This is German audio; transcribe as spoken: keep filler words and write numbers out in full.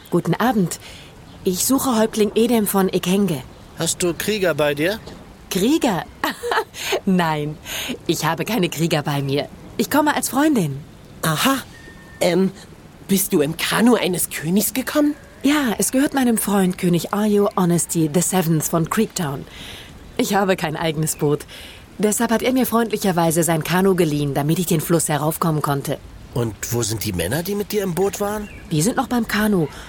Guten Abend. Ich suche Häuptling Edem von Ekenge. Hast du Krieger bei dir? Krieger? Nein, ich habe keine Krieger bei mir. Ich komme als Freundin. Aha. Ähm, bist du im Kanu eines Königs gekommen? Ja, es gehört meinem Freund König Aryo Honesty the Seventh von Creektown. Ich habe kein eigenes Boot. Deshalb hat er mir freundlicherweise sein Kanu geliehen, damit ich den Fluss heraufkommen konnte. Und wo sind die Männer, die mit dir im Boot waren? Die sind noch beim Kanu